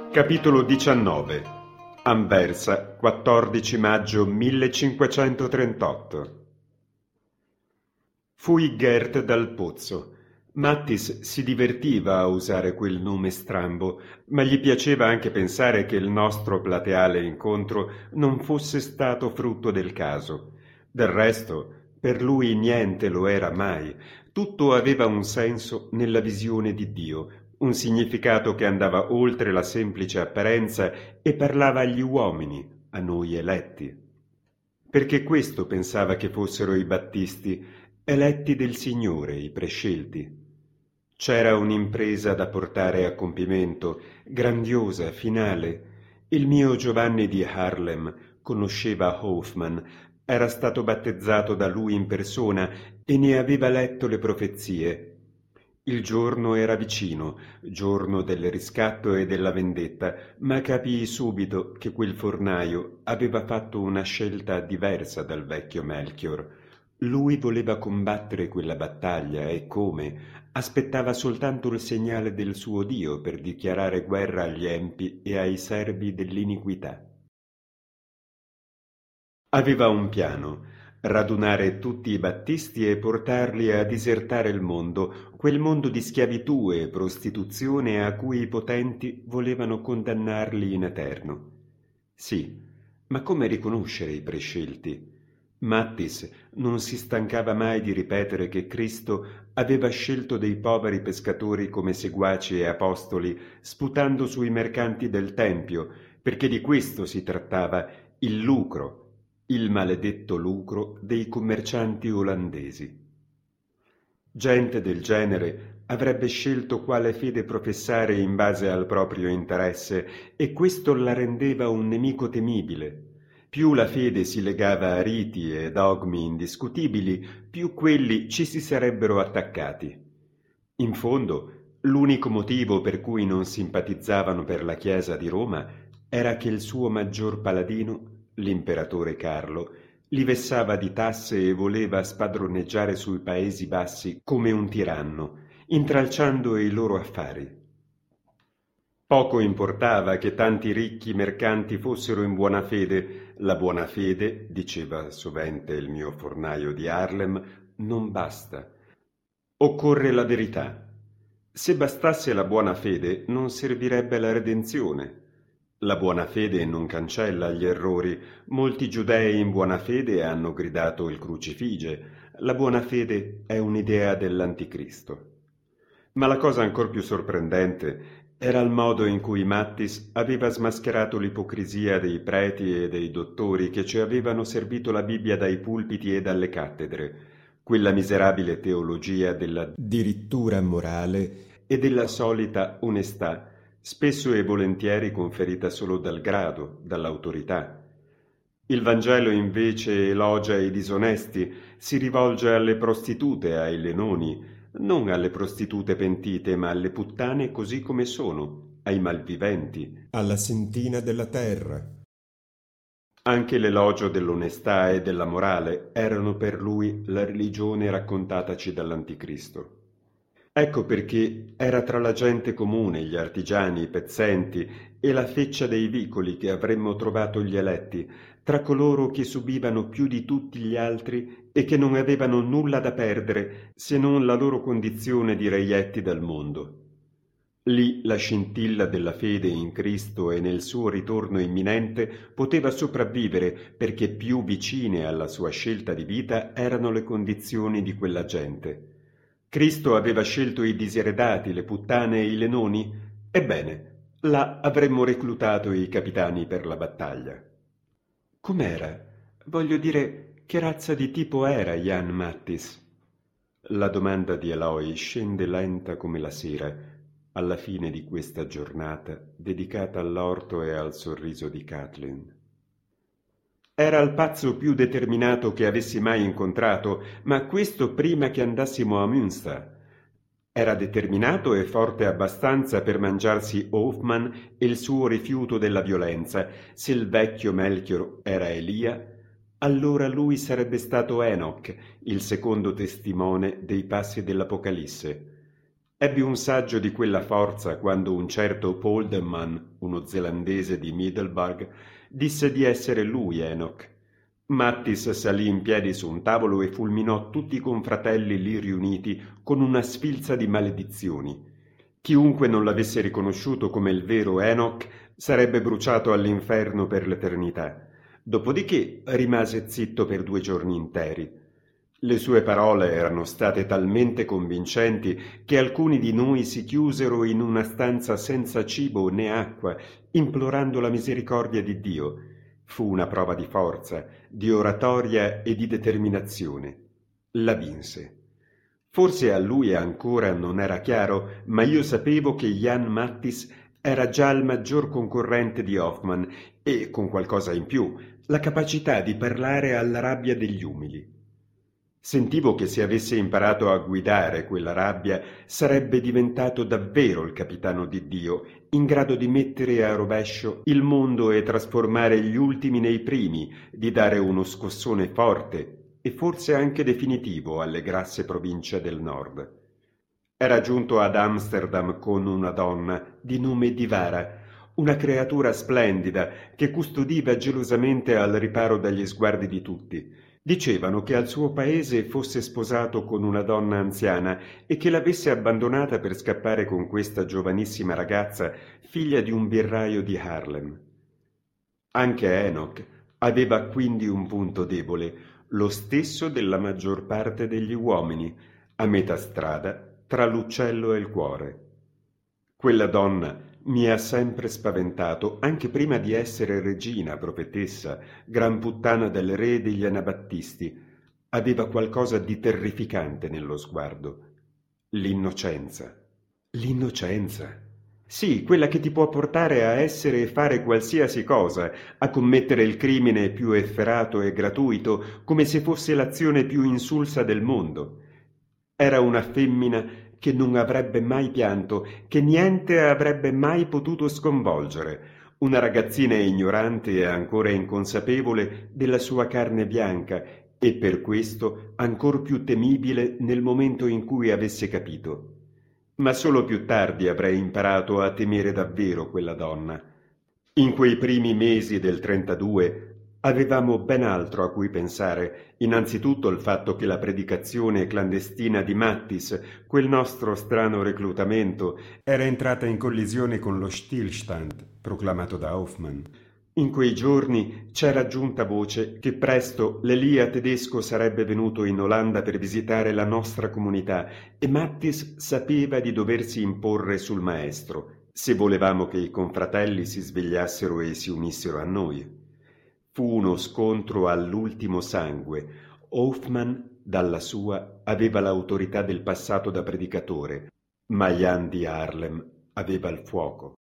Capitolo 19. Anversa, 14 maggio 1538. Fui Gert dal pozzo. Mattis si divertiva a usare quel nome strambo, ma gli piaceva anche pensare che il nostro plateale incontro non fosse stato frutto del caso. Del resto, per lui niente lo era mai. Tutto aveva un senso nella visione di Dio, un significato che andava oltre la semplice apparenza e parlava agli uomini, a noi eletti. Perché questo pensava che fossero i battisti, eletti del Signore, i prescelti. C'era un'impresa da portare a compimento, grandiosa, finale. Il mio Giovanni di Harlem conosceva Hoffmann, era stato battezzato da lui in persona e ne aveva letto le profezie. Il giorno era vicino, giorno del riscatto e della vendetta, ma capii subito che quel fornaio aveva fatto una scelta diversa dal vecchio Melchior. Lui voleva combattere quella battaglia e come? Aspettava soltanto il segnale del suo Dio per dichiarare guerra agli empi e ai servi dell'iniquità. Aveva un piano: radunare tutti i battisti e portarli a disertare il mondo, quel mondo di schiavitù e prostituzione a cui i potenti volevano condannarli in eterno. Sì, ma come riconoscere i prescelti? Mattis non si stancava mai di ripetere che Cristo aveva scelto dei poveri pescatori come seguaci e apostoli, sputando sui mercanti del Tempio, perché di questo si trattava, il lucro, il maledetto lucro dei commercianti olandesi. Gente del genere avrebbe scelto quale fede professare in base al proprio interesse, e questo la rendeva un nemico temibile. Più la fede si legava a riti e dogmi indiscutibili, più quelli ci si sarebbero attaccati. In fondo, l'unico motivo per cui non simpatizzavano per la Chiesa di Roma era che il suo maggior paladino, l'imperatore Carlo, li vessava di tasse e voleva spadroneggiare sui Paesi Bassi come un tiranno, intralciando i loro affari. Poco importava che tanti ricchi mercanti fossero in buona fede. La buona fede, diceva sovente il mio fornaio di Harlem, non basta. Occorre la verità. Se bastasse la buona fede, non servirebbe la redenzione. La buona fede non cancella gli errori. Molti giudei in buona fede hanno gridato il crucifige. La buona fede è un'idea dell'anticristo. Ma la cosa ancor più sorprendente era il modo in cui Mattis aveva smascherato l'ipocrisia dei preti e dei dottori che ci avevano servito la Bibbia dai pulpiti e dalle cattedre, quella miserabile teologia della dirittura morale e della solita onestà, spesso e volentieri conferita solo dal grado, dall'autorità. Il Vangelo invece elogia i disonesti, si rivolge alle prostitute, ai lenoni, non alle prostitute pentite, ma alle puttane così come sono, ai malviventi, alla sentina della terra. Anche l'elogio dell'onestà e della morale erano per lui la religione raccontataci dall'Anticristo. Ecco perché era tra la gente comune, gli artigiani, i pezzenti e la feccia dei vicoli che avremmo trovato gli eletti, tra coloro che subivano più di tutti gli altri e che non avevano nulla da perdere se non la loro condizione di reietti dal mondo. Lì la scintilla della fede in Cristo e nel suo ritorno imminente poteva sopravvivere perché più vicine alla sua scelta di vita erano le condizioni di quella gente. Cristo aveva scelto i diseredati, le puttane e i lenoni? Ebbene, là avremmo reclutato i capitani per la battaglia. Com'era? Voglio dire, che razza di tipo era Jan Mattis? La domanda di Eloy scende lenta come la sera, alla fine di questa giornata dedicata all'orto e al sorriso di Kathleen. Era il pazzo più determinato che avessi mai incontrato, ma questo prima che andassimo a Münster. Era determinato e forte abbastanza per mangiarsi Hoffmann e il suo rifiuto della violenza. Se il vecchio Melchior era Elia, allora lui sarebbe stato Enoch, il secondo testimone dei passi dell'Apocalisse. Ebbi un saggio di quella forza quando un certo Polderman, uno zelandese di Middelburg, disse di essere lui Enoch. Mattis salì in piedi su un tavolo e fulminò tutti i confratelli lì riuniti con una sfilza di maledizioni. Chiunque non l'avesse riconosciuto come il vero Enoch sarebbe bruciato all'inferno per l'eternità. Dopodiché rimase zitto per 2 giorni interi. Le sue parole erano state talmente convincenti che alcuni di noi si chiusero in una stanza senza cibo né acqua, implorando la misericordia di Dio. Fu una prova di forza, di oratoria e di determinazione. La vinse. Forse a lui ancora non era chiaro, ma io sapevo che Jan Mattis era già il maggior concorrente di Hoffmann e, con qualcosa in più, la capacità di parlare alla rabbia degli umili. Sentivo che se avesse imparato a guidare quella rabbia sarebbe diventato davvero il capitano di Dio, in grado di mettere a rovescio il mondo e trasformare gli ultimi nei primi, di dare uno scossone forte e forse anche definitivo alle grasse province del nord. Era giunto ad Amsterdam con una donna di nome Divara, una creatura splendida che custodiva gelosamente al riparo dagli sguardi di tutti. Dicevano che al suo paese fosse sposato con una donna anziana e che l'avesse abbandonata per scappare con questa giovanissima ragazza, figlia di un birraio di Haarlem. Anche Enoch aveva quindi un punto debole, lo stesso della maggior parte degli uomini, a metà strada tra l'uccello e il cuore. Quella donna mi ha sempre spaventato, anche prima di essere regina, profetessa, gran puttana del re degli Anabattisti. Aveva qualcosa di terrificante nello sguardo. L'innocenza. L'innocenza. Sì, quella che ti può portare a essere e fare qualsiasi cosa, a commettere il crimine più efferato e gratuito, come se fosse l'azione più insulsa del mondo. Era una femmina che non avrebbe mai pianto, che niente avrebbe mai potuto sconvolgere, una ragazzina ignorante e ancora inconsapevole della sua carne bianca e per questo ancor più temibile nel momento in cui avesse capito. Ma solo più tardi avrei imparato a temere davvero quella donna. In quei primi mesi del 32 avevamo ben altro a cui pensare, innanzitutto il fatto che la predicazione clandestina di Mattis, quel nostro strano reclutamento, era entrata in collisione con lo Stillstand proclamato da Hoffmann. In quei giorni c'era giunta voce che presto l'Elia tedesco sarebbe venuto in Olanda per visitare la nostra comunità e Mattis sapeva di doversi imporre sul maestro, se volevamo che i confratelli si svegliassero e si unissero a noi. Fu uno scontro all'ultimo sangue. Hoffmann, dalla sua, aveva l'autorità del passato da predicatore, ma Jan di Haarlem aveva il fuoco.